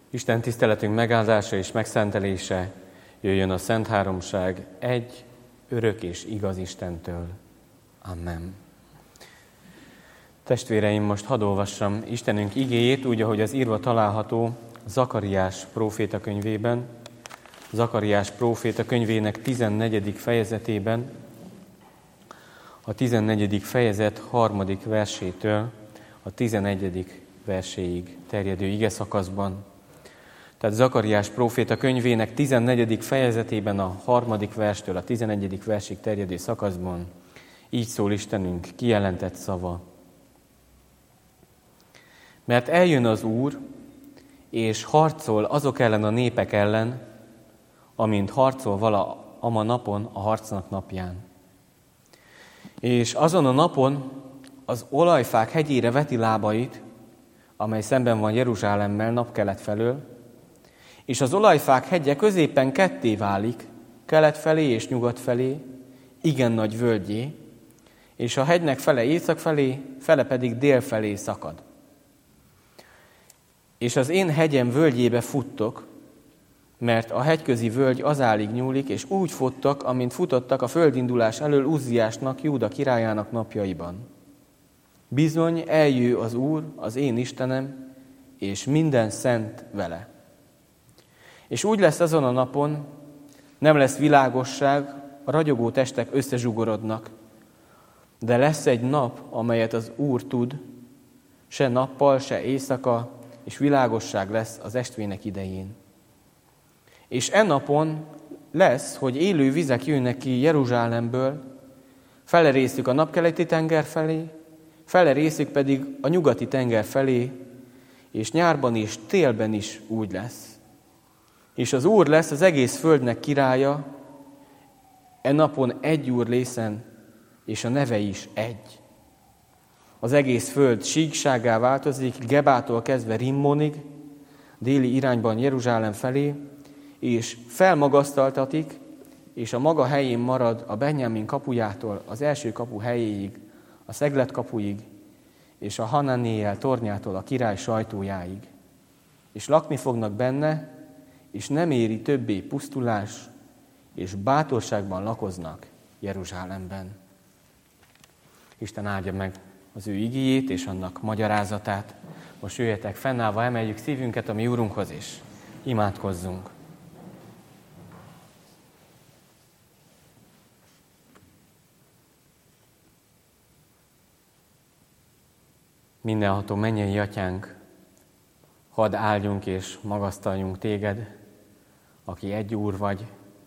Isten tiszteletünk megáldása és megszentelése jöjjön a Szent Háromság egy, örök és igaz Istentől. Amen. Testvéreim, most hadd olvassam Istenünk igéjét, úgy, ahogy az írva található Zakariás próféta könyvében, Zakariás próféta könyvének 14. fejezetében, a 14. fejezet 3. versétől a 11. verséig terjedő igeszakaszban. Tehát Zakariás próféta könyvének 14. fejezetében a 3. verstől a 11. versig terjedő szakaszban így szól Istenünk kijelentett szava. Mert eljön az Úr, és harcol azok ellen a népek ellen, amint harcol vala ama napon a harcnak napján. És azon a napon az olajfák hegyére veti lábait, amely szemben van Jeruzsálemmel napkelet felől, és az olajfák hegye középen ketté válik, kelet felé és nyugat felé, igen nagy völgyé, és a hegynek fele észak felé, fele pedig dél felé szakad. És az én hegyem völgyébe futtok, mert a hegyközi völgy azálig nyúlik, és úgy futtak, amint futottak a földindulás elől Uzziásnak, Júda királyának napjaiban. Bizony eljő az Úr, az én Istenem, és minden szent vele. És úgy lesz azon a napon, nem lesz világosság, a ragyogó testek összezsugorodnak, de lesz egy nap, amelyet az Úr tud, se nappal, se éjszaka, és világosság lesz az estvének idején. És napon lesz, hogy élő vizek jönnek ki Jeruzsálemből, fele részük a napkeleti tenger felé, fele részük pedig a nyugati tenger felé, és nyárban és télben is úgy lesz. És az Úr lesz az egész földnek királya, napon egy Úr lészen, és a neve is egy. Az egész föld síksággá változik, Gebától kezdve Rimmonig, déli irányban Jeruzsálem felé, és felmagasztaltatik, és a maga helyén marad a Benjamin kapujától az első kapu helyéig, a Szeglet kapuig, és a Hananéel tornyától a király sajtójáig. És lakni fognak benne, és nem éri többé pusztulás, és bátorságban lakoznak Jeruzsálemben. Isten áldja meg az ő igéjét és annak magyarázatát. Most jöjjetek fennállva, emeljük szívünket a mi Úrunkhoz is. Imádkozzunk. Mindenható mennyei Atyánk, hadd áldjunk és magasztaljunk téged, aki egy Úr vagy,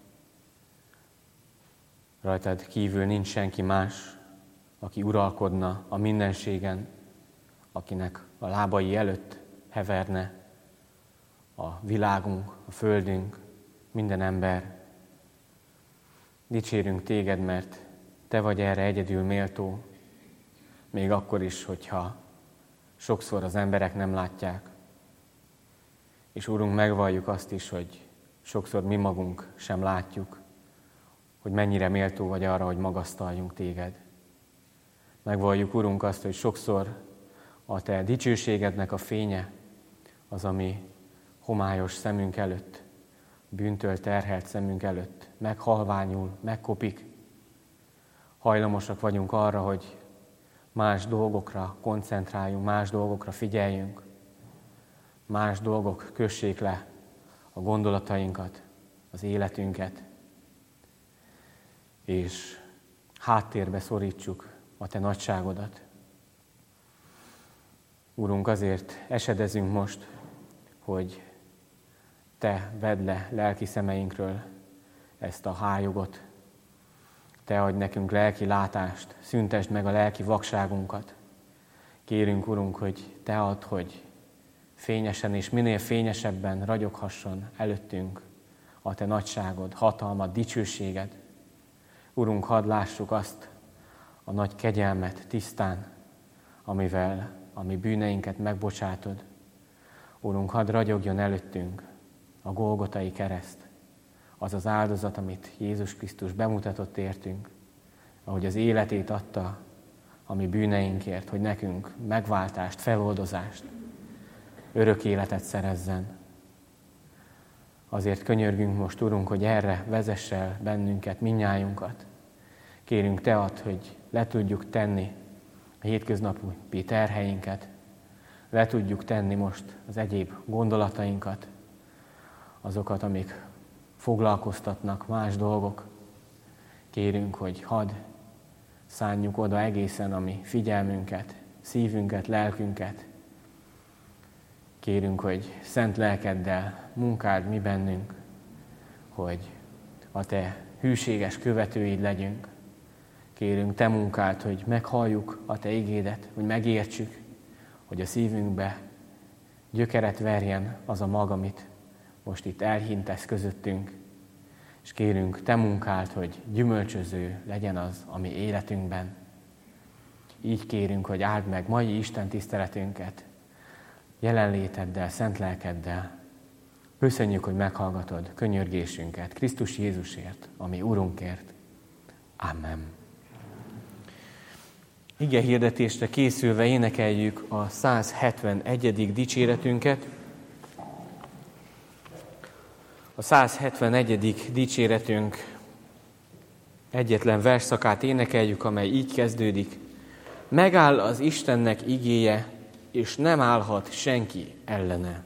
rajtad kívül nincs senki más, aki uralkodna a mindenségen, akinek a lábai előtt heverne a világunk, a földünk, minden ember. Dicsérünk téged, mert te vagy erre egyedül méltó, még akkor is, hogyha sokszor az emberek nem látják. És Úrunk, megvalljuk azt is, hogy sokszor mi magunk sem látjuk, hogy mennyire méltó vagy arra, hogy magasztaljunk téged. Megvalljuk, Urunk, azt, hogy sokszor a te dicsőségednek a fénye az, ami homályos szemünk előtt, bűntől terhelt szemünk előtt meghalványul, megkopik. Hajlamosak vagyunk arra, hogy más dolgokra koncentráljunk, más dolgokra figyeljünk, más dolgok kössék le a gondolatainkat, az életünket, és háttérbe szorítsuk a te nagyságodat. Úrunk, azért esedezünk most, hogy te vedd le lelki szemeinkről ezt a hályogot. Te adj nekünk lelki látást, szüntesd meg a lelki vakságunkat. Kérünk, Urunk, hogy te add, hogy fényesen és minél fényesebben ragyoghasson előttünk a te nagyságod, hatalmad, dicsőséged. Urunk, hadd lássuk azt a nagy kegyelmet tisztán, amivel a mi bűneinket megbocsátod. Urunk, hadd ragyogjon előttünk a Golgotai kereszt, az az áldozat, amit Jézus Krisztus bemutatott értünk, ahogy az életét adta a mi bűneinkért, hogy nekünk megváltást, feloldozást, örök életet szerezzen. Azért könyörgünk most, Urunk, hogy erre vezess el bennünket, mindnyájunkat. Kérünk Te add, hogy le tudjuk tenni a hétköznapi terheinket, le tudjuk tenni most az egyéb gondolatainkat, azokat, amik foglalkoztatnak, más dolgok. Kérünk, hogy hadd szánjuk oda egészen a mi figyelmünket, szívünket, lelkünket. Kérünk, hogy szent lelkeddel munkáld mi bennünk, hogy a Te hűséges követőid legyünk. Kérünk Te munkáld, hogy meghalljuk a Te igédet, hogy megértsük, hogy a szívünkbe gyökeret verjen az a mag, amit most itt elhintesz közöttünk, és kérünk Te munkáld, hogy gyümölcsöző legyen az, ami életünkben. Így kérünk, hogy áld meg mai Isten tiszteletünket, jelenléteddel, szent lelkeddel. Köszönjük, hogy meghallgatod könyörgésünket Krisztus Jézusért, ami Urunkért. Amen. Ige hirdetésre készülve énekeljük a 171. dicséretünket. A 171. dicséretünk egyetlen versszakát énekeljük, amely így kezdődik. Megáll az Istennek igéje, és nem állhat senki ellene.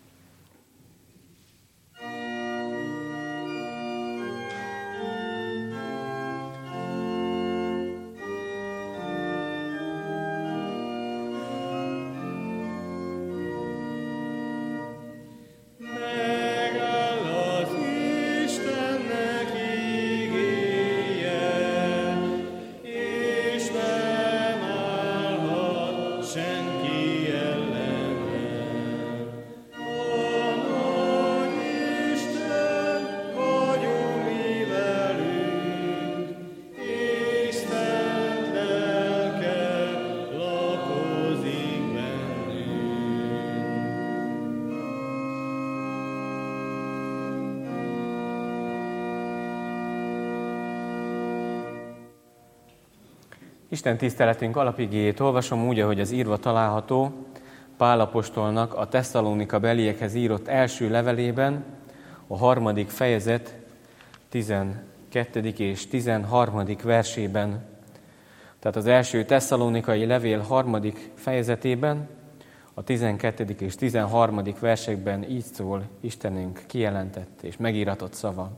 Isten tiszteletünk alapigéjét olvasom úgy, ahogy az írva található Pál apostolnak a Tesszalonika beliekhez írott első levelében, a 3. fejezet 12. és 13. versében. Tehát az első tesszalonikai levél 3. fejezetében, a 12. és 13. versekben így szól Istenünk kijelentett és megíratott szava.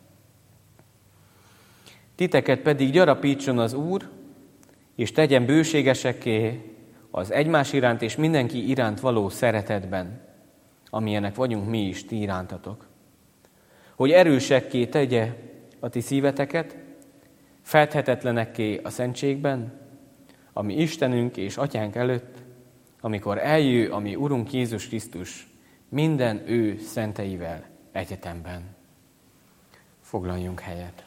Titeket pedig gyarapítson az Úr, és tegyen bőségesekké az egymás iránt és mindenki iránt való szeretetben, amilyenek vagyunk mi is ti irántatok. Hogy erősekké tegye a ti szíveteket, fedhetetlenekké a szentségben, ami Istenünk és Atyánk előtt, amikor eljő a mi Urunk Jézus Krisztus minden ő szenteivel egyetemben. Foglaljunk helyet.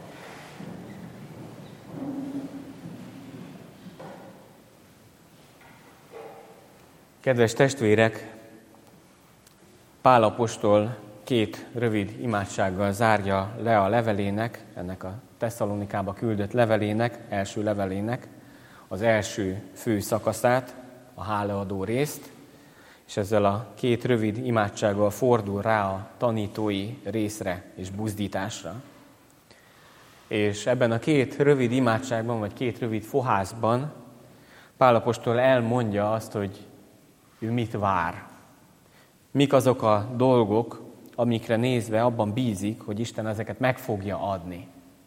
Kedves testvérek, Pál apostol 2 rövid imádsággal zárja le a levelének, ennek a Tesszalonikába küldött levelének, első levelének, az első fő szakaszát, a hálaadó részt, és ezzel a 2 rövid imádsággal fordul rá a tanítói részre és buzdításra. És ebben a 2 rövid imádságban, vagy 2 rövid fohászban Pál apostol elmondja azt, hogy ő mit vár. Mik azok a dolgok, amikre nézve abban bízik, hogy Isten ezeket meg fogja adni.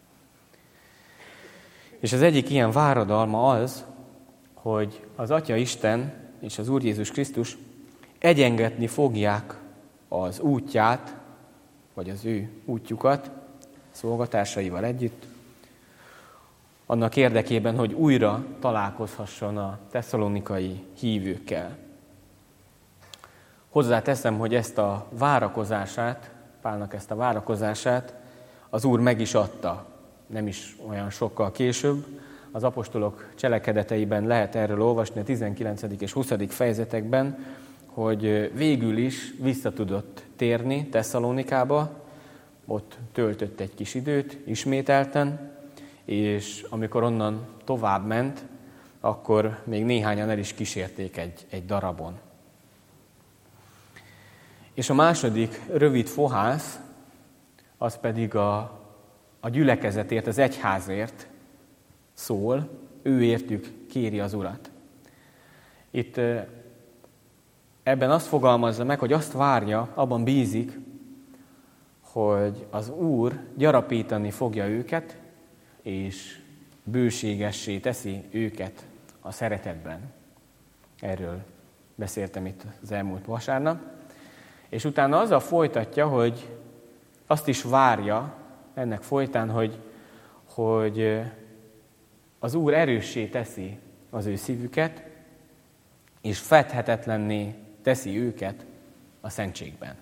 És az egyik ilyen váradalma az, hogy az Atya Isten és az Úr Jézus Krisztus egyengetni fogják az útját, vagy az ő útjukat szolgatársaival együtt, annak érdekében, hogy újra találkozhasson a tesszalonikai hívőkkel. Hozzáteszem, hogy ezt a várakozását, Pálnak ezt a várakozását az Úr meg is adta, nem is olyan sokkal később. Az apostolok cselekedeteiben lehet erről olvasni a 19. és 20. fejezetekben, hogy végül is vissza tudott térni Tesszalonikába, ott töltött egy kis időt ismételten, és amikor onnan tovább ment, akkor még néhányan el is kísérték egy darabon. És a második rövid fohász, az pedig a gyülekezetért, az egyházért szól, ő értük kéri az Urat. Itt ebben azt fogalmazza meg, hogy azt várja, abban bízik, hogy az Úr gyarapítani fogja őket, és bőségessé teszi őket a szeretetben. Erről beszéltem itt az elmúlt vasárnap. És utána azzal folytatja, hogy azt is várja ennek folytán, hogy az Úr erőssé teszi az ő szívüket, és fedhetetlenné teszi őket a szentségben.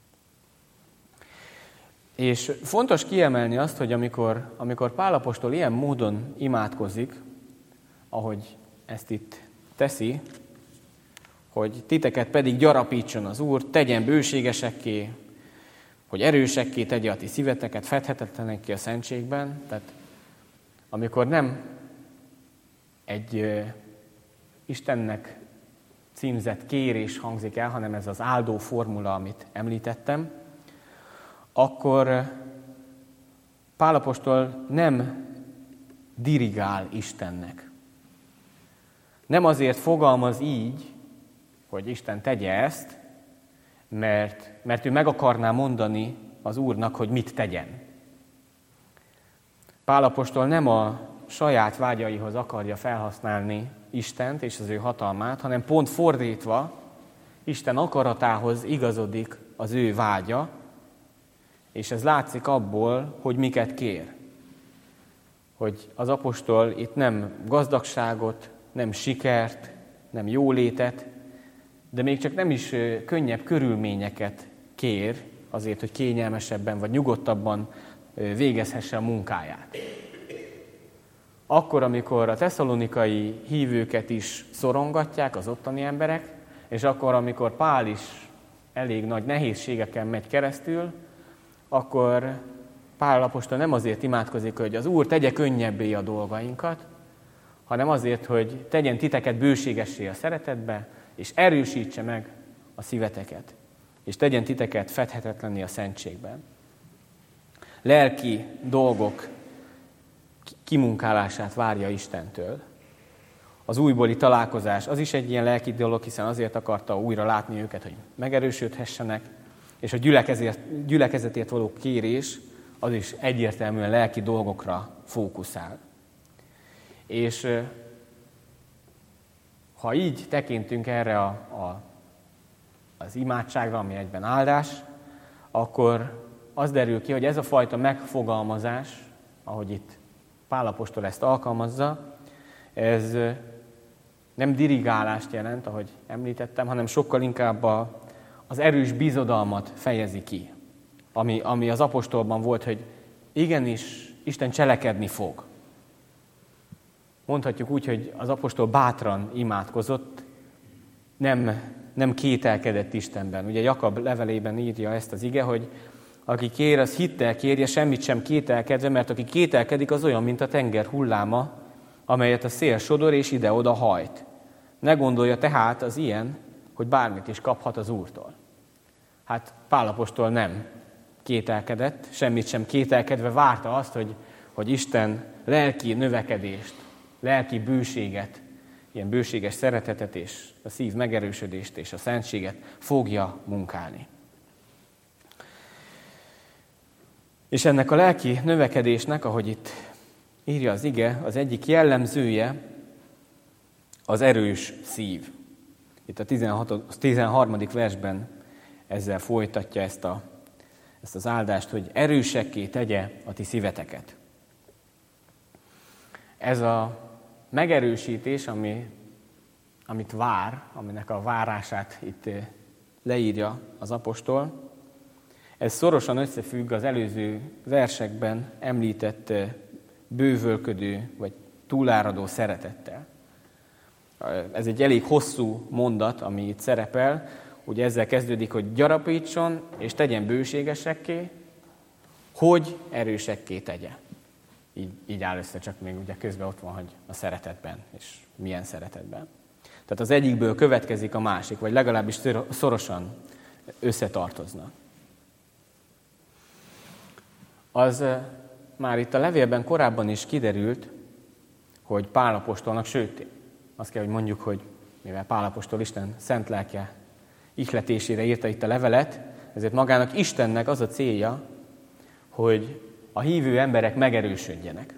És fontos kiemelni azt, hogy amikor Pál apostol ilyen módon imádkozik, ahogy ezt itt teszi, hogy titeket pedig gyarapítson az Úr, tegyen bőségesekké, hogy erősekké tegye a ti szíveteket, fedhetetlenekké a szentségben. Tehát amikor nem egy Istennek címzett kérés hangzik el, hanem ez az áldó formula, amit említettem, akkor Pál apostol nem dirigál Istennek. Nem azért fogalmaz így, hogy Isten tegye ezt, mert ő meg akarná mondani az Úrnak, hogy mit tegyen. Pál apostol nem a saját vágyaihoz akarja felhasználni Istent és az ő hatalmát, hanem pont fordítva, Isten akaratához igazodik az ő vágya, és ez látszik abból, hogy miket kér. Hogy az apostol itt nem gazdagságot, nem sikert, nem jólétet, de még csak nem is könnyebb körülményeket kér azért, hogy kényelmesebben vagy nyugodtabban végezhesse a munkáját. Akkor, amikor a tesszalonikai hívőket is szorongatják az ottani emberek, és akkor, amikor Pál is elég nagy nehézségeken megy keresztül, akkor Pál apostol nem azért imádkozik, hogy az Úr tegye könnyebbé a dolgainkat, hanem azért, hogy tegyen titeket bőségessé a szeretetbe, és erősítse meg a szíveteket, és tegyen titeket fedhetetlenné a szentségben. Lelki dolgok kimunkálását várja Istentől. Az újbóli találkozás, az is egy ilyen lelki dolog, hiszen azért akarta újra látni őket, hogy megerősödhessenek, és a gyülekezetért való kérés, az is egyértelműen lelki dolgokra fókuszál. És ha így tekintünk erre az imádságra, ami egyben áldás, akkor az derül ki, hogy ez a fajta megfogalmazás, ahogy itt Pál apostol ezt alkalmazza, ez nem dirigálást jelent, ahogy említettem, hanem sokkal inkább az erős bizodalmat fejezi ki, ami az apostolban volt, hogy igenis Isten cselekedni fog. Mondhatjuk úgy, hogy az apostol bátran imádkozott, nem kételkedett Istenben. Ugye Jakab levelében írja ezt az ige, hogy aki kér, az hittel kérje, semmit sem kételkedve, mert aki kételkedik, az olyan, mint a tenger hulláma, amelyet a szél sodor és ide-oda hajt. Ne gondolja tehát az ilyen, hogy bármit is kaphat az Úrtól. Hát Pál apostol nem kételkedett, semmit sem kételkedve várta azt, hogy Isten lelki növekedést, lelki bőséget, ilyen bőséges szeretetet és a szív megerősödést és a szentséget fogja munkálni. És ennek a lelki növekedésnek, ahogy itt írja az ige, az egyik jellemzője az erős szív. Itt a 13. versben ezzel folytatja ezt az áldást, hogy erősekké tegye a ti szíveteket. Ez a megerősítés, amit vár, aminek a várását itt leírja az apostol, ez szorosan összefügg az előző versekben említett bővölködő vagy túláradó szeretettel. Ez egy elég hosszú mondat, ami itt szerepel. Ugye ezzel kezdődik, hogy gyarapítson és tegyen bőségesekké, hogy erősekké tegye. Így áll össze, csak még ugye közben ott van, hogy a szeretetben, és milyen szeretetben. Tehát az egyikből következik a másik, vagy legalábbis szorosan összetartoznak. Az már itt a levélben korábban is kiderült, hogy Pál apostolnak, sőt, azt kell, hogy mondjuk, hogy mivel Pál apostol Isten szent lelke ihletésére írta itt a levelet, ezért magának Istennek az a célja, hogy a hívő emberek megerősödjenek.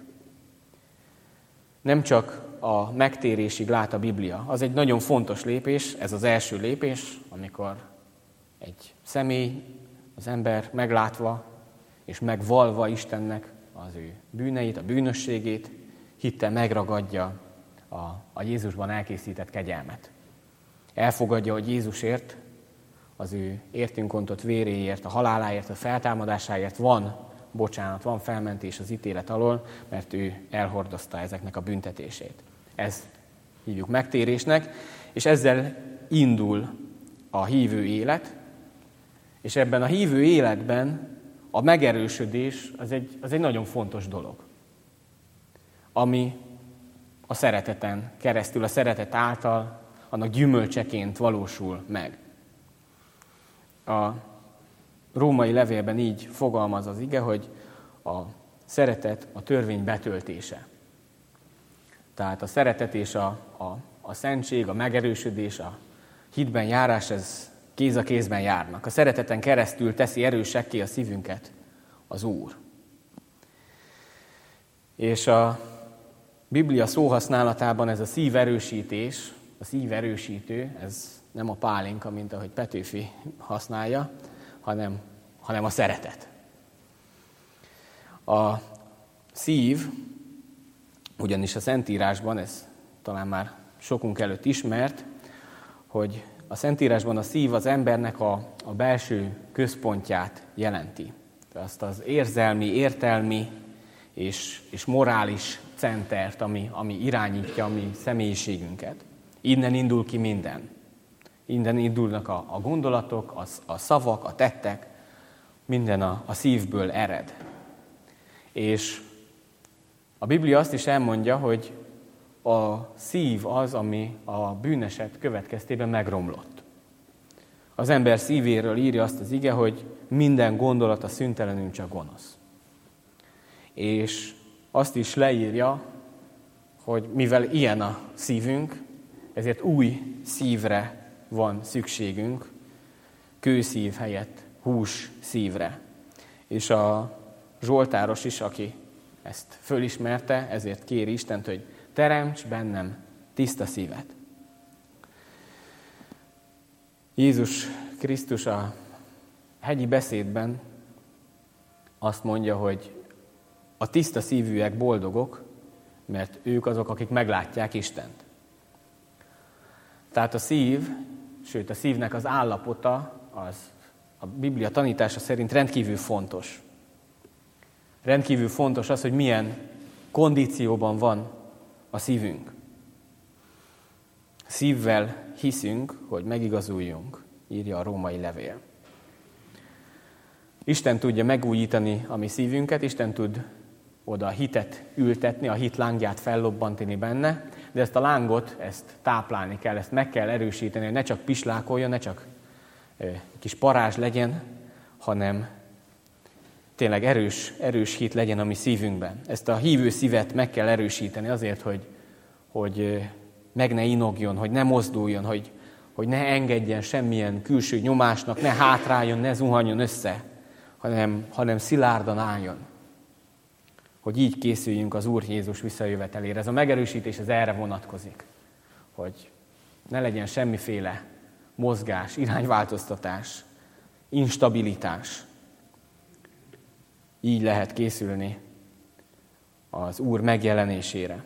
Nem csak a megtérésig lát a Biblia. Az egy nagyon fontos lépés, ez az első lépés, amikor egy személy, az ember meglátva és megvalva Istennek az ő bűneit, a bűnösségét, hittel megragadja a Jézusban elkészített kegyelmet. Elfogadja, hogy Jézusért, az ő értünk ontott véréért, a haláláért, a feltámadásáért van bocsánat, van felmentés az ítélet alól, mert ő elhordozta ezeknek a büntetését. Ezt hívjuk megtérésnek, és ezzel indul a hívő élet, és ebben a hívő életben a megerősödés az egy nagyon fontos dolog, ami a szereteten keresztül, a szeretet által, annak gyümölcseként valósul meg. A római levélben így fogalmaz az ige, hogy a szeretet a törvény betöltése. Tehát a szeretet és a szentség, a megerősödés, a hitben járás, ez kéz a kézben járnak. A szereteten keresztül teszi erősekké a szívünket az Úr. És a Biblia szóhasználatában ez a szíverősítés, a szíverősítő, ez nem a pálinka, mint ahogy Petőfi használja, hanem a szeretet. A szív, ugyanis a Szentírásban, ez talán már sokunk előtt ismert, hogy a Szentírásban a szív az embernek a belső központját jelenti. Azt az érzelmi, értelmi és morális centert, ami irányítja a mi személyiségünket. Innen indul ki minden. Innen indulnak a gondolatok, a szavak, a tettek, minden a szívből ered. És a Biblia azt is elmondja, hogy a szív az, ami a bűneset következtében megromlott. Az ember szívéről írja azt az ige, hogy minden gondolata szüntelenül csak gonosz. És azt is leírja, hogy mivel ilyen a szívünk, ezért új szívre van szükségünk, kőszív helyett hús szívre. És a zsoltáros is, aki ezt fölismerte, ezért kéri Istent, hogy teremts bennem tiszta szívet. Jézus Krisztus a hegyi beszédben azt mondja, hogy a tiszta szívűek boldogok, mert ők azok, akik meglátják Istent. Tehát a szív, sőt a szívnek az állapota, az a Biblia tanítása szerint rendkívül fontos. Rendkívül fontos az, hogy milyen kondícióban van a szívünk. Szívvel hiszünk, hogy megigazuljunk, írja a római levél. Isten tudja megújítani a mi szívünket, Isten tud oda a hitet ültetni, a hit lángját fellobbantani benne, de ezt a lángot, ezt táplálni kell, ezt meg kell erősíteni, hogy ne csak pislákoljon, ne csak kis parázs legyen, hanem tényleg erős hit legyen a mi szívünkben. Ezt a hívő szívet meg kell erősíteni azért, hogy meg ne inogjon, hogy ne mozduljon, hogy ne engedjen semmilyen külső nyomásnak, ne hátráljon, ne zuhanjon össze, hanem szilárdan álljon. Hogy így készüljünk az Úr Jézus visszajövetelére. Ez a megerősítés, ez erre vonatkozik. Hogy ne legyen semmiféle mozgás, irányváltoztatás, instabilitás. Így lehet készülni az Úr megjelenésére.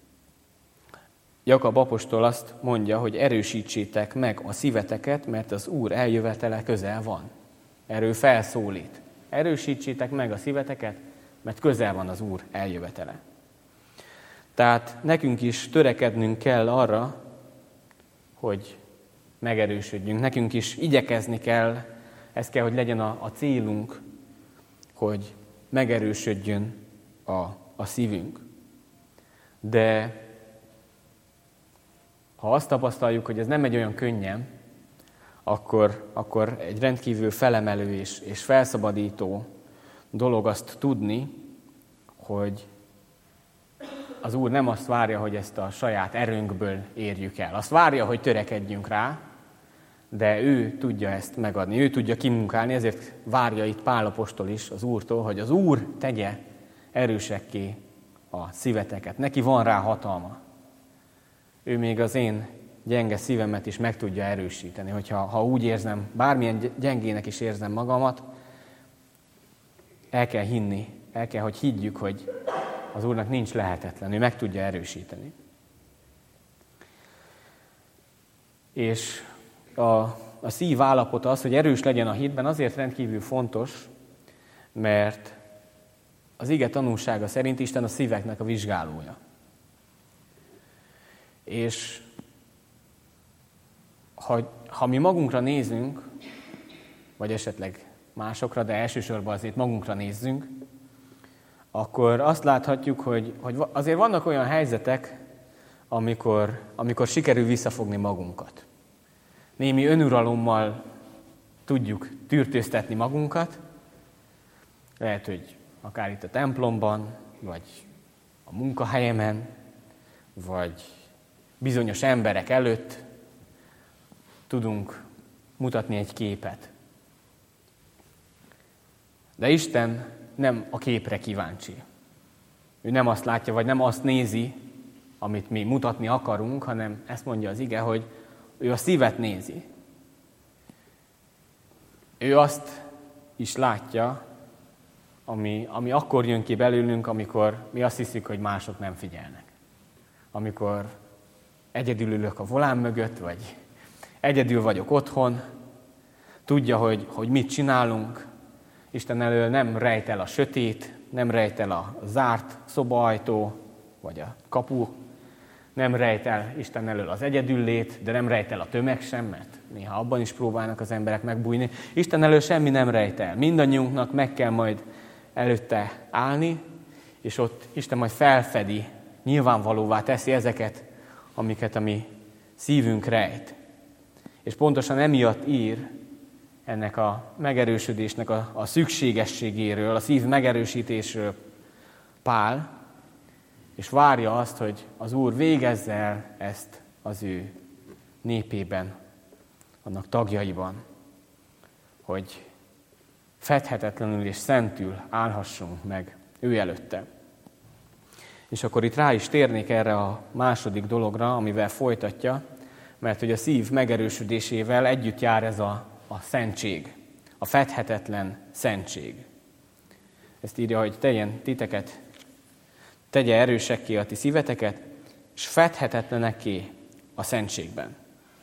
Jakab apostol azt mondja, hogy erősítsétek meg a szíveteket, mert az Úr eljövetele közel van. Erről felszólít. Erősítsétek meg a szíveteket, mert közel van az Úr eljövetele. Tehát nekünk is törekednünk kell arra, hogy megerősödjünk. Nekünk is igyekezni kell, ez kell, hogy legyen a célunk, hogy megerősödjön a szívünk. De ha azt tapasztaljuk, hogy ez nem megy olyan könnyen, akkor egy rendkívül felemelő és felszabadító dolog azt tudni, hogy az Úr nem azt várja, hogy ezt a saját erőnkből érjük el. Azt várja, hogy törekedjünk rá, de ő tudja ezt megadni, ő tudja kimunkálni, ezért várja itt Pál apostol is az Úrtól, hogy az Úr tegye erősekké a szíveteket. Neki van rá hatalma. Ő még az én gyenge szívemet is meg tudja erősíteni. Ha úgy érzem, bármilyen gyengének is érzem magamat, el kell hinni, hogy higgyük, hogy az Úrnak nincs lehetetlen, ő meg tudja erősíteni. És a szív állapota az, hogy erős legyen a hitben, azért rendkívül fontos, mert az ige tanúsága szerint Isten a szíveknek a vizsgálója. És ha mi magunkra nézünk, vagy esetleg másokra, de elsősorban azért magunkra nézzünk, akkor azt láthatjuk, hogy azért vannak olyan helyzetek, amikor sikerül visszafogni magunkat. Némi önuralommal tudjuk tűrtőztetni magunkat, lehet, hogy akár itt a templomban, vagy a munkahelyemen, vagy bizonyos emberek előtt tudunk mutatni egy képet. De Isten nem a képre kíváncsi. Ő nem azt látja, vagy nem azt nézi, amit mi mutatni akarunk, hanem ezt mondja az ige, hogy ő a szívet nézi. Ő azt is látja, ami akkor jön ki belőlünk, amikor mi azt hiszük, hogy mások nem figyelnek. Amikor egyedül ülök a volán mögött, vagy egyedül vagyok otthon, tudja, hogy mit csinálunk. Isten elől nem rejt el a sötét, nem rejt el a zárt szobaajtó, vagy a kapu, nem rejt el Isten elől az egyedüllét, de nem rejt el a tömeg sem, mert néha abban is próbálnak az emberek megbújni. Isten elől semmi nem rejt el. Mindannyiunknak meg kell majd előtte állni, és ott Isten majd felfedi, nyilvánvalóvá teszi ezeket, amiket a mi szívünk rejt. És pontosan emiatt ír ennek a megerősödésnek a szükségességéről, a szív megerősítésről Pál, és várja azt, hogy az Úr végezze el ezt az ő népében, annak tagjaiban, hogy fedhetetlenül és szentül állhassunk meg ő előtte. És akkor itt rá is térnék erre a második dologra, amivel folytatja, mert hogy a szív megerősödésével együtt jár ez a szentség, a fedhetetlen szentség. Ezt írja, hogy tegye erősekké a ti szíveteket, és fedhetetlenekké a szentségben.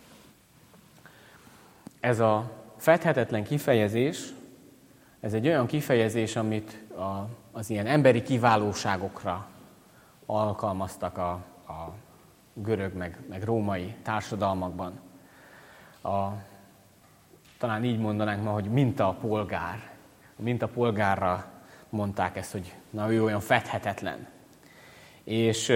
Ez a fedhetetlen kifejezés, ez egy olyan kifejezés, amit az ilyen emberi kiválóságokra alkalmaztak a görög meg római társadalmakban. Talán így mondanánk ma, hogy mintapolgár. A mintapolgárra mondták ezt, hogy na, ő olyan fedhetetlen. És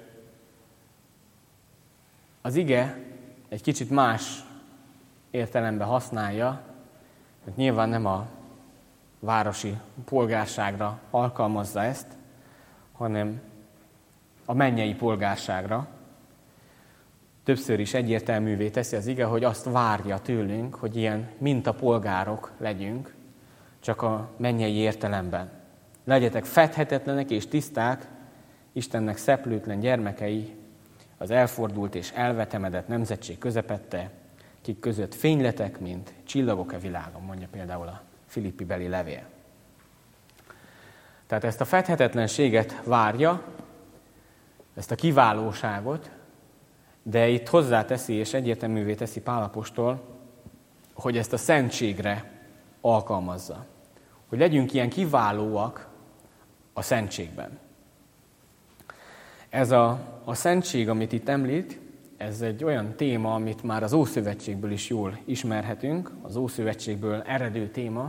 az ige egy kicsit más értelemben használja, hogy nyilván nem a városi polgárságra alkalmazza ezt, hanem a mennyei polgárságra. Többször is egyértelművé teszi az ige, hogy azt várja tőlünk, hogy ilyen mintapolgárok legyünk, csak a mennyei értelemben. Legyetek fedhetetlenek és tiszták, Istennek szeplőtlen gyermekei, az elfordult és elvetemedett nemzetség közepette, kik között fényletek, mint csillagok a világon, mondja például a Filippi beli levél. Tehát ezt a fedhetetlenséget várja, ezt a kiválóságot, de itt hozzáteszi és egyértelművé teszi Pál apostol, hogy ezt a szentségre alkalmazza. Hogy legyünk ilyen kiválóak a szentségben. Ez a szentség, amit itt említ, ez egy olyan téma, amit már az Ószövetségből is jól ismerhetünk, az Ószövetségből eredő téma.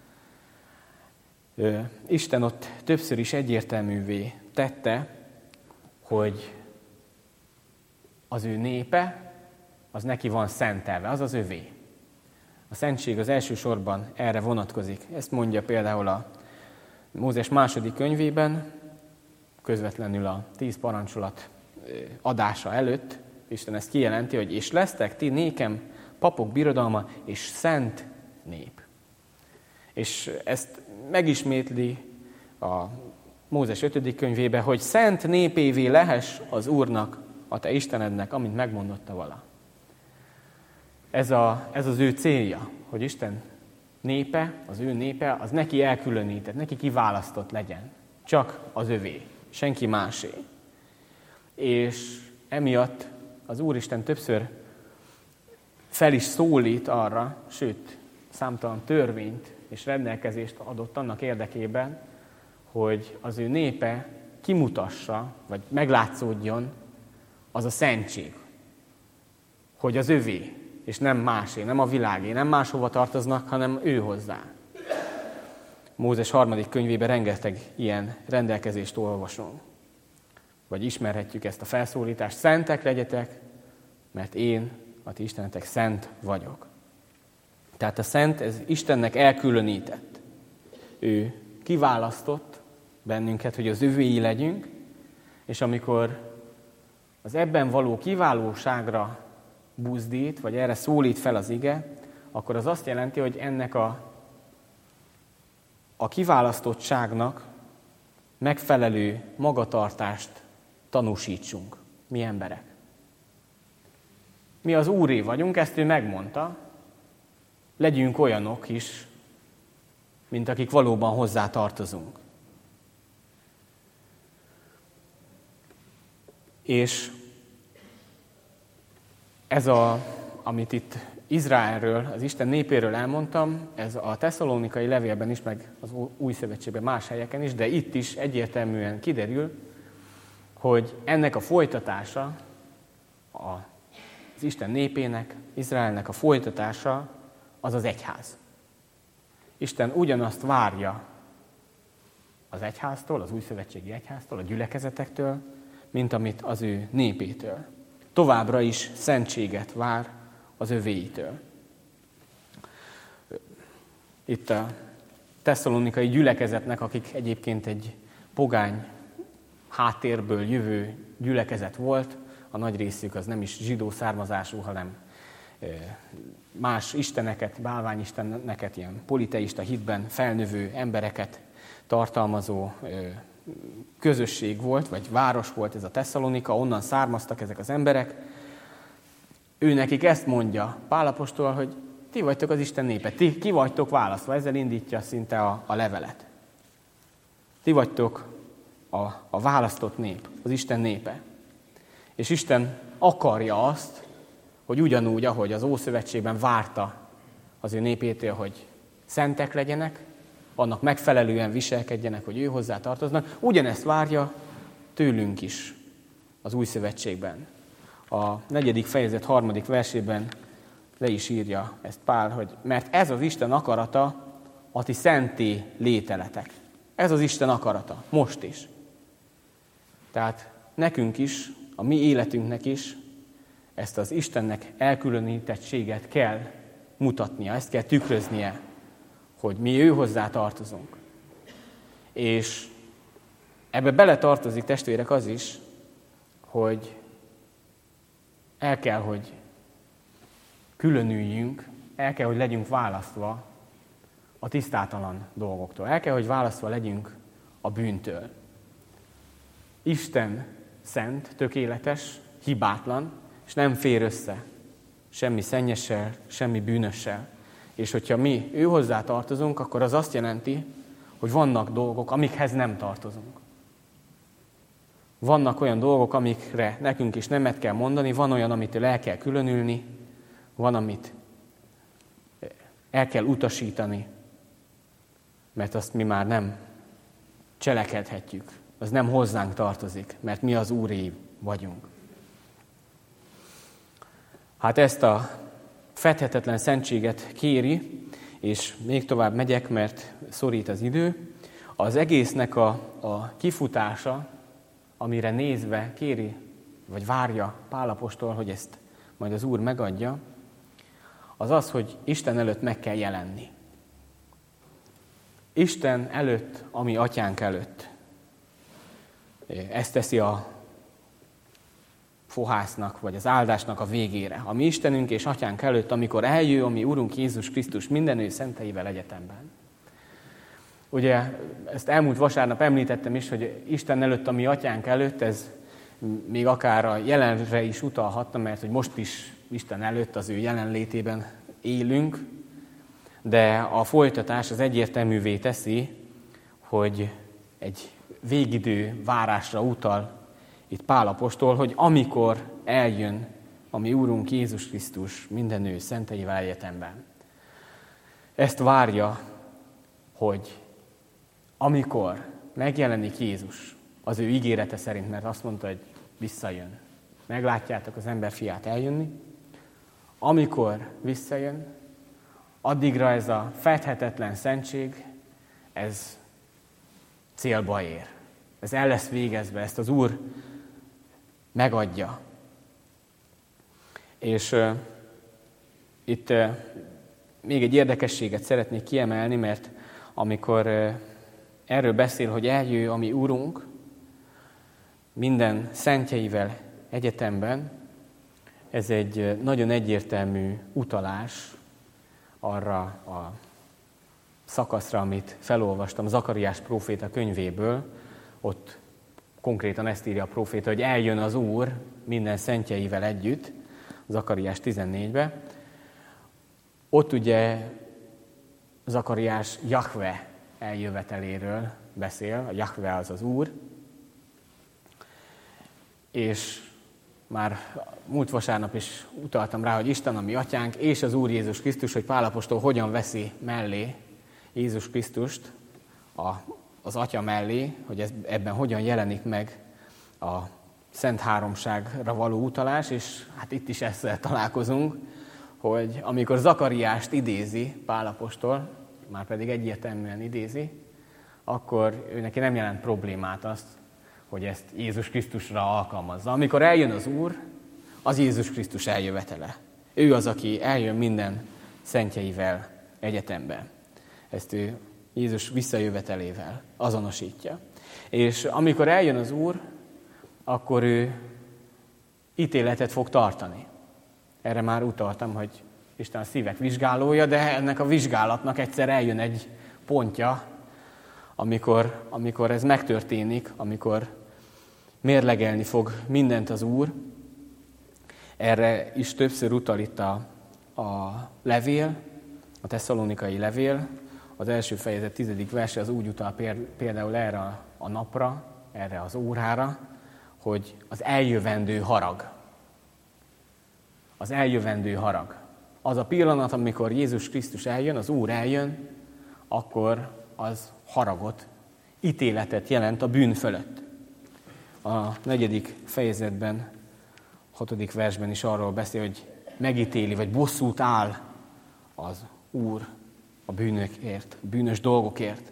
Isten ott többször is egyértelművé tette, hogy az ő népe, az neki van szentelve, az az övé. A szentség az elsősorban erre vonatkozik. Ezt mondja például a Mózes 2. könyvében, közvetlenül a 10 parancsolat adása előtt. Isten ezt kijelenti, hogy és lesztek ti nékem papok birodalma és szent nép. És ezt megismétli a Mózes 5. könyvében, hogy szent népévé lehess az Úrnak, a te Istenednek, amint megmondotta vala. Ez az ő célja, hogy Isten népe, az ő népe, az neki elkülönített, neki kiválasztott legyen. Csak az övé, senki másé. És emiatt az Úristen többször fel is szólít arra, sőt, számtalan törvényt és rendelkezést adott annak érdekében, hogy az ő népe kimutassa, vagy meglátszódjon az a szentség, hogy az övé, és nem másé, nem a világé, nem máshova tartoznak, hanem ő hozzá. Mózes 3. könyvében rengeteg ilyen rendelkezést olvasunk. Vagy ismerhetjük ezt a felszólítást, szentek legyetek, mert én, a ti Istenetek, szent vagyok. Tehát a szent, ez Istennek elkülönített. Ő kiválasztott bennünket, hogy az övéi legyünk, és amikor az ebben való kiválóságra buzdít, vagy erre szólít fel az ige, akkor az azt jelenti, hogy ennek a kiválasztottságnak megfelelő magatartást tanúsítsunk, mi emberek. Mi az Úré vagyunk, ezt ő megmondta, legyünk olyanok is, mint akik valóban hozzá tartozunk. És ez amit itt Izraelről, az Isten népéről elmondtam, ez a Tesszalonikai levélben is, meg az Új Szövetségben más helyeken is, de itt is egyértelműen kiderül, hogy ennek a folytatása, az Isten népének, Izraelnek a folytatása, az az egyház. Isten ugyanazt várja az egyháztól, az újszövetségi egyháztól, a gyülekezetektől, mint amit az ő népétől. Továbbra is szentséget vár az övéitől. Itt a tesszalonikai gyülekezetnek, akik egyébként egy pogány háttérből jövő gyülekezet volt, a nagy részük az nem is zsidó származású, hanem más isteneket, bálványisteneket, ilyen politeista hitben felnövő embereket tartalmazó közösség volt, vagy város volt ez a Tesszalonika, onnan származtak ezek az emberek. Ő nekik ezt mondja Pál apostol, hogy ti vagytok az Isten népe, ti ki vagytok választva, ezzel indítja szinte a levelet. Ti vagytok a választott nép, az Isten népe. És Isten akarja azt, hogy ugyanúgy, ahogy az Ószövetségben várta az ő népétől, hogy szentek legyenek, annak megfelelően viselkedjenek, hogy ő hozzá tartoznak, ugyanezt várja tőlünk is az Új Szövetségben. A 4. fejezet 3. versében le is írja ezt Pál, hogy mert ez az Isten akarata, a ti szenté lételetek. Ez az Isten akarata, most is. Tehát nekünk is, a mi életünknek is ezt az Istennek elkülönítettséget kell mutatnia, ezt kell tükröznie, hogy mi ő hozzá tartozunk. És ebbe bele tartozik, testvérek, az is, hogy el kell, hogy különüljünk, el kell, hogy legyünk választva a tisztátalan dolgoktól. El kell, hogy választva legyünk a bűntől. Isten szent, tökéletes, hibátlan, és nem fér össze semmi szennyessel, semmi bűnössel. És hogyha mi ő hozzá tartozunk, akkor az azt jelenti, hogy vannak dolgok, amikhez nem tartozunk. Vannak olyan dolgok, amikre nekünk is nemet kell mondani, van olyan, amitől el kell különülni, van, amit el kell utasítani, mert azt mi már nem cselekedhetjük. Az nem hozzánk tartozik, mert mi az Úré vagyunk. Hát ezt a fedhetetlen szentséget kéri, és még tovább megyek, mert szorít az idő. Az egésznek a kifutása, amire nézve kéri, vagy várja Pál apostol, hogy ezt majd az Úr megadja, az az, hogy Isten előtt meg kell jelenni. Isten előtt, a mi atyánk előtt. Ezt teszi a fohásznak, vagy az áldásnak a végére. A mi Istenünk és atyánk előtt, amikor eljön a mi Urunk Jézus Krisztus mindenő szenteivel egyetemben. Ugye ezt elmúlt vasárnap említettem is, hogy Isten előtt, a mi atyánk előtt, ez még akár a jelenre is utalhatna, mert hogy most is Isten előtt az ő jelenlétében élünk, de a folytatás az egyértelművé teszi, hogy egy végidő várásra utal itt Pál apostol, hogy amikor eljön a mi Úrunk Jézus Krisztus mindenő szenteivel egyetemben. Ezt várja, hogy amikor megjelenik Jézus az ő ígérete szerint, mert azt mondta, hogy visszajön. Meglátjátok az emberfiát eljönni. Amikor visszajön, addigra ez a fedhetetlen szentség, ez célba ér. Ez el lesz végezve, ezt az Úr megadja. És itt még egy érdekességet szeretnék kiemelni, mert amikor erről beszél, hogy eljön a mi Úrunk minden szentjeivel egyetemben, ez egy nagyon egyértelmű utalás arra a szakaszra, amit felolvastam Zakariás próféta könyvéből. Ott konkrétan ezt írja a próféta, hogy eljön az Úr minden szentjeivel együtt, Zakariás 14-ben. Ott ugye Zakariás Jahve eljöveteléről beszél, a Jahve az az Úr, és már múlt vasárnap is utaltam rá, hogy Isten a mi atyánk, és az Úr Jézus Krisztus, hogy Pál apostol hogyan veszi mellé Jézus Krisztust az atya mellé, hogy ebben hogyan jelenik meg a Szent Háromságra való utalás, és hát itt is ezzel találkozunk, hogy amikor Zakariást idézi Pál apostol, már pedig egyértelműen idézi, akkor ő neki nem jelent problémát azt, hogy ezt Jézus Krisztusra alkalmazza. Amikor eljön az Úr, az Jézus Krisztus eljövetele. Ő az, aki eljön minden szentjeivel egyetemben. Ezt ő Jézus visszajövetelével azonosítja. És amikor eljön az Úr, akkor ő ítéletet fog tartani. Erre már utaltam, hogy Isten a szívek vizsgálója, de ennek a vizsgálatnak egyszer eljön egy pontja, amikor ez megtörténik, amikor mérlegelni fog mindent az Úr. Erre is többször utal itt a levél, a tesszalonikai levél. Az első fejezet 10. verse az úgy utal például erre a napra, erre az órára, hogy az eljövendő harag. Az eljövendő harag. Az a pillanat, amikor Jézus Krisztus eljön, az Úr eljön, akkor az haragot, ítéletet jelent a bűn fölött. A 4. fejezetben, 6. versben is arról beszél, hogy megítéli, vagy bosszút áll az Úr a bűnökért, bűnös dolgokért.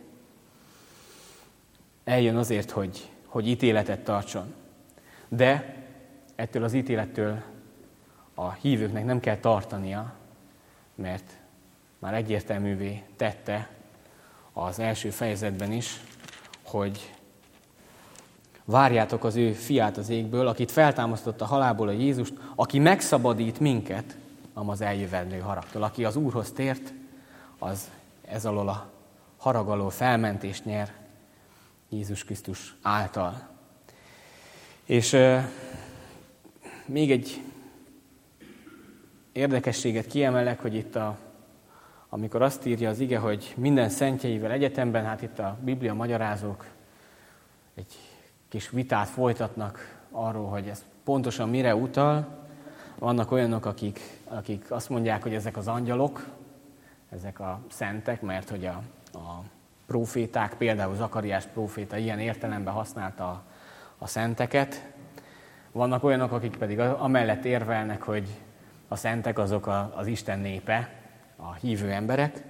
Eljön azért, hogy ítéletet tartson. De ettől az ítélettől a hívőknek nem kell tartania, mert már egyértelművé tette az első fejezetben is, hogy várjátok az ő fiát az égből, akit feltámasztott a halálból a Jézust, aki megszabadít minket az eljövendő haragtól. Aki az Úrhoz tért, az ez alól a harag alól felmentést nyer Jézus Krisztus által. És még egy érdekességet kiemelek, hogy itt amikor azt írja az ige, hogy minden szentjeivel egyetemben, hát itt a Biblia magyarázók egy kis vitát folytatnak arról, hogy ez pontosan mire utal. Vannak olyanok, akik azt mondják, hogy ezek az angyalok, ezek a szentek, mert hogy a próféták, például Zakariás próféta ilyen értelemben használta a szenteket. Vannak olyanok, akik pedig amellett érvelnek, hogy a szentek azok az Isten népe, a hívő emberek.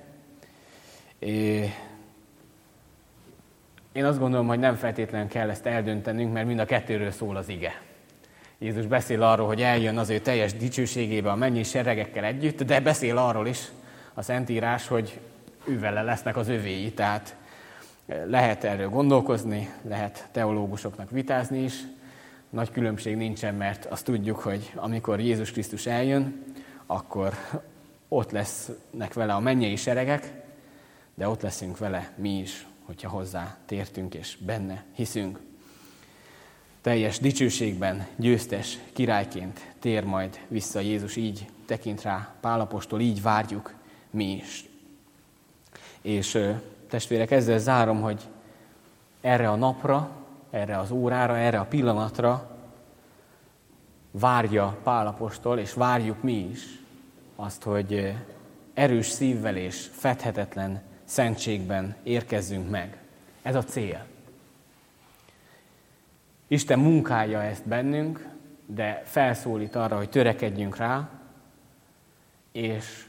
Én azt gondolom, hogy nem feltétlenül kell ezt eldöntenünk, mert mind a kettőről szól az ige. Jézus beszél arról, hogy eljön az ő teljes dicsőségébe a mennyi seregekkel együtt, de beszél arról is a Szentírás, hogy ővele lesznek az övéi. Tehát lehet erről gondolkozni, lehet teológusoknak vitázni is. Nagy különbség nincsen, mert azt tudjuk, hogy amikor Jézus Krisztus eljön, akkor ott lesznek vele a mennyei seregek, de ott leszünk vele mi is, hogyha hozzá tértünk és benne hiszünk. Teljes dicsőségben győztes királyként tér majd vissza Jézus, így tekint rá Pál apostol, így várjuk mi is. És testvérek, ezzel zárom, hogy erre a napra, erre az órára, erre a pillanatra várja Pál apostol, és várjuk mi is azt, hogy erős szívvel és fedhetetlen szentségben érkezzünk meg. Ez a cél. Isten munkálja ezt bennünk, de felszólít arra, hogy törekedjünk rá, és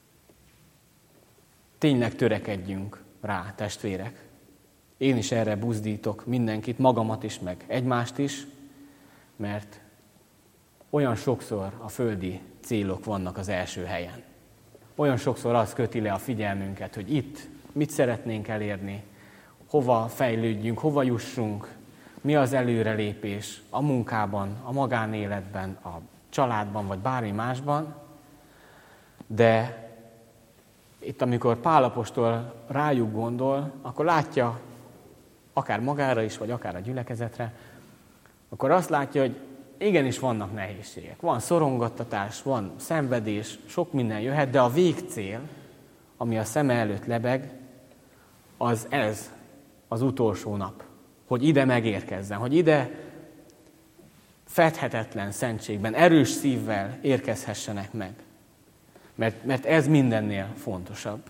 tényleg törekedjünk rá, testvérek. Én is erre buzdítok mindenkit, magamat is, meg egymást is, mert olyan sokszor a földi célok vannak az első helyen. Olyan sokszor az köti le a figyelmünket, hogy itt mit szeretnénk elérni, hova fejlődjünk, hova jussunk, mi az előrelépés a munkában, a magánéletben, a családban, vagy bármi másban. De itt, amikor Pál apostol rájuk gondol, akkor látja, akár magára is, vagy akár a gyülekezetre, akkor azt látja, hogy igenis vannak nehézségek. Van szorongattatás, van szenvedés, sok minden jöhet, de a végcél, ami a szeme előtt lebeg, az ez az utolsó nap. Hogy ide megérkezzen, hogy ide fedhetetlen szentségben, erős szívvel érkezhessenek meg. Mert ez mindennél fontosabb.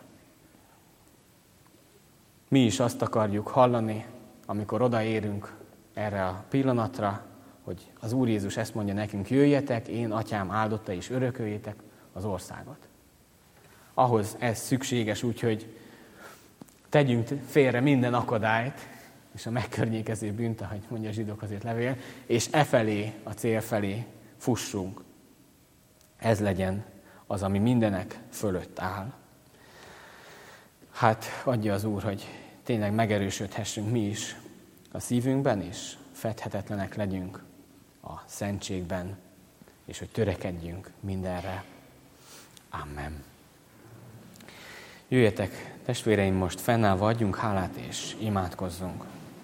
Mi is azt akarjuk hallani, amikor odaérünk erre a pillanatra, hogy az Úr Jézus ezt mondja nekünk, jöjjetek, én, Atyám áldotta és örököljétek az országot. Ahhoz ez szükséges, úgyhogy tegyünk félre minden akadályt, és a megkörnyékező bűnt, ahogy mondja a zsidók azért levél, és efelé, a cél felé fussunk. Ez legyen az, ami mindenek fölött áll. Hát adja az Úr, hogy tényleg megerősödhessünk mi is a szívünkben, és fedhetetlenek legyünk a szentségben, és hogy törekedjünk mindenre. Amen. Jöjjetek, testvéreim, most fennállva adjunk hálát, és imádkozzunk.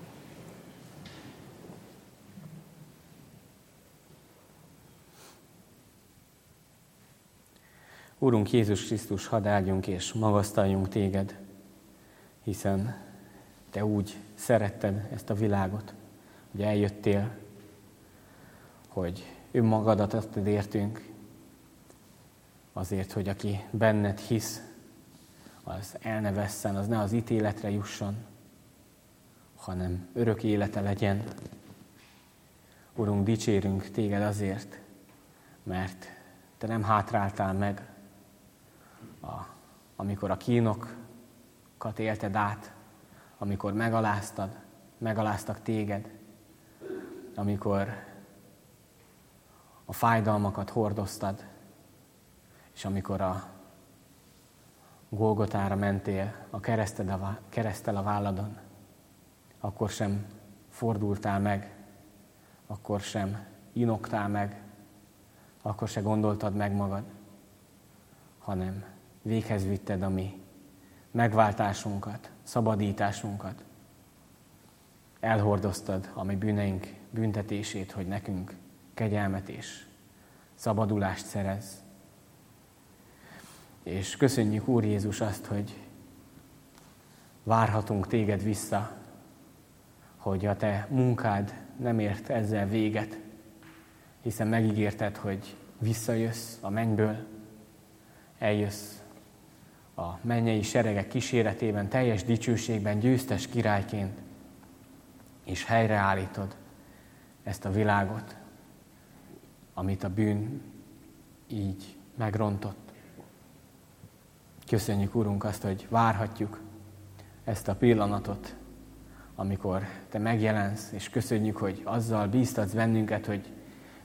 Úrunk Jézus Krisztus, hadd áldjunk és magasztaljunk téged, hiszen te úgy szeretted ezt a világot, hogy eljöttél, hogy önmagadat adtad értünk, azért, hogy aki benned hisz, az el ne vesszen, az ne az ítéletre jusson, hanem örök élete legyen. Urunk, dicsérünk téged azért, mert te nem hátráltál meg, amikor a kínokat élted át, amikor megaláztak téged, amikor a fájdalmakat hordoztad, és amikor a Golgotára mentél a kereszttel a válladon, akkor sem fordultál meg, akkor sem inogtál meg, akkor se gondoltad meg magad, hanem véghez vitted a mi megváltásunkat, szabadításunkat. Elhordoztad a mi bűneink büntetését, hogy nekünk kegyelmet és szabadulást szerez. És köszönjük, Úr Jézus, azt, hogy várhatunk téged vissza, hogy a te munkád nem ért ezzel véget, hiszen megígérted, hogy visszajössz a mennyből, eljössz a mennyei seregek kíséretében, teljes dicsőségben, győztes királyként, és helyreállítod ezt a világot, amit a bűn így megrontott. Köszönjük, Urunk, azt, hogy várhatjuk ezt a pillanatot, amikor te megjelensz, és köszönjük, hogy azzal bíztatsz bennünket, hogy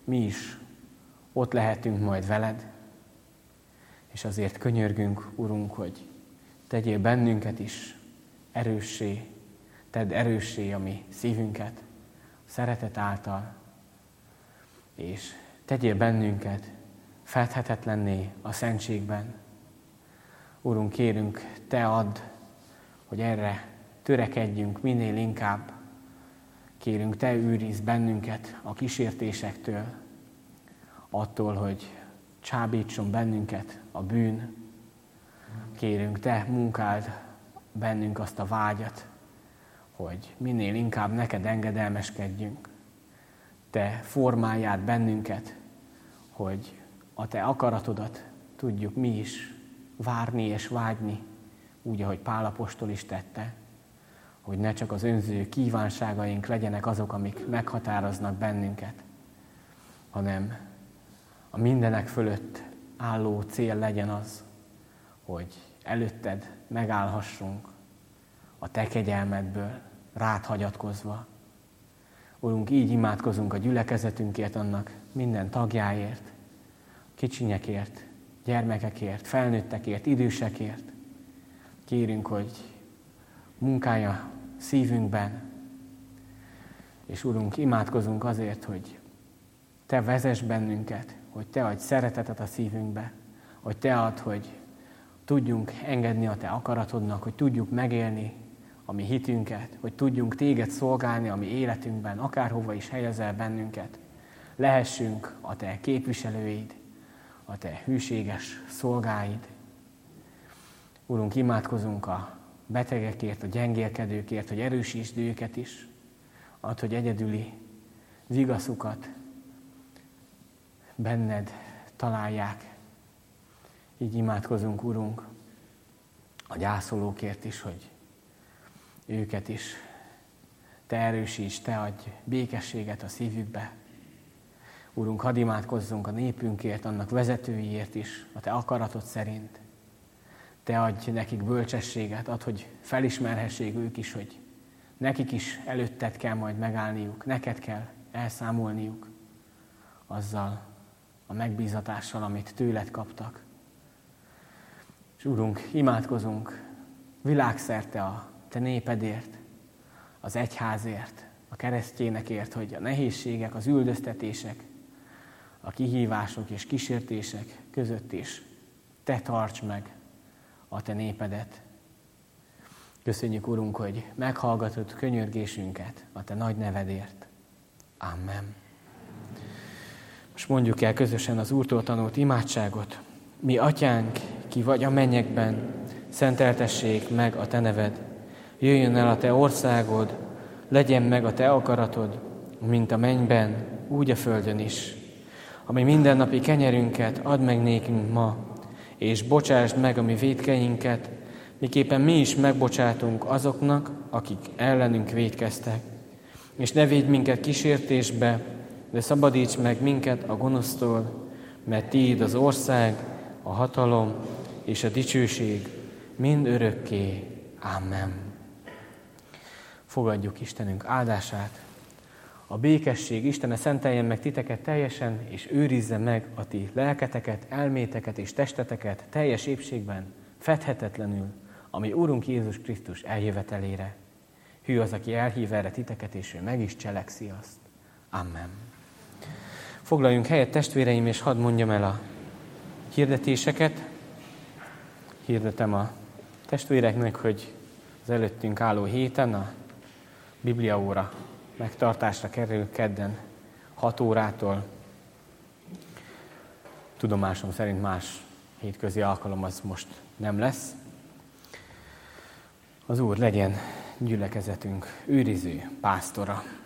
mi is ott lehetünk majd veled, és azért könyörgünk, Urunk, hogy tegyél bennünket is erőssé, tedd erőssé a mi szívünket, a szeretet által, és tegyél bennünket fedhetetlenné a szentségben. Urunk, kérünk, Te add, hogy erre törekedjünk minél inkább. Kérünk, Te őrizd bennünket a kísértésektől, attól, hogy csábítson bennünket a bűn. Kérünk, Te munkáld bennünk azt a vágyat, hogy minél inkább neked engedelmeskedjünk. Te formáljál bennünket, hogy a Te akaratodat tudjuk mi is várni és vágyni, úgy, ahogy Pál apostol is tette, hogy ne csak az önző kívánságaink legyenek azok, amik meghatároznak bennünket, hanem a mindenek fölött álló cél legyen az, hogy előtted megállhassunk a Te kegyelmedből, rád hagyatkozva. Urunk, így imádkozunk a gyülekezetünkért, annak minden tagjáért, kicsinyekért, gyermekekért, felnőttekért, idősekért. Kérünk, hogy munkálja szívünkben, és Urunk, imádkozunk azért, hogy Te vezess bennünket, hogy Te adj szeretetet a szívünkbe, hogy Te add, hogy tudjunk engedni a Te akaratodnak, hogy tudjuk megélni a mi hitünket, hogy tudjunk Téged szolgálni a mi életünkben, akárhova is helyezel bennünket. Lehessünk a Te képviselőid, a Te hűséges szolgáid. Urunk, imádkozunk a betegekért, a gyengélkedőkért, hogy erősítsd őket is, add, hogy egyedüli vigaszukat benned találják. Így imádkozunk, Urunk, a gyászolókért is, hogy őket is Te erősíts, Te adj békességet a szívükbe. Urunk, hadd imádkozzunk a népünkért, annak vezetőiért is, a Te akaratod szerint. Te adj nekik bölcsességet, add, hogy felismerhessék ők is, hogy nekik is előtted kell majd megállniuk, neked kell elszámolniuk azzal a megbízatással, amit tőled kaptak. És Urunk, imádkozunk világszerte a Te népedért, az egyházért, a keresztjénekért, hogy a nehézségek, az üldöztetések, a kihívások és kísértések között is Te tarts meg a Te népedet. Köszönjük, Urunk, hogy meghallgatod könyörgésünket a Te nagy nevedért. Amen. Most mondjuk el közösen az Úrtól tanult imádságot. Mi Atyánk, ki vagy a mennyekben, szenteltessék meg a Te neved. Jöjjön el a Te országod, legyen meg a Te akaratod, mint a mennyben, úgy a földön is. Ami mindennapi kenyerünket add meg nékünk ma, és bocsásd meg a mi vétkeinket, miképpen mi is megbocsátunk azoknak, akik ellenünk vétkeztek. És ne védj minket kísértésbe, de szabadíts meg minket a gonosztól, mert Tiéd az ország, a hatalom és a dicsőség mind örökké. Amen. Fogadjuk Istenünk áldását. A békesség Istene szenteljen meg titeket teljesen, és őrizze meg a ti lelketeket, elméteket és testeteket teljes épségben, fedhetetlenül, ami Úrunk Jézus Krisztus eljövetelére. Hű az, aki elhív erre titeket, és ő meg is cselekszi azt. Amen. Foglaljunk helyet, testvéreim, és hadd mondjam el a hirdetéseket. Hirdetem a testvéreknek, hogy az előttünk álló héten a bibliaóra megtartásra kerül kedden 6 órától. Tudomásom szerint más hétközi alkalom az most nem lesz. Az Úr legyen gyülekezetünk őriző pásztora.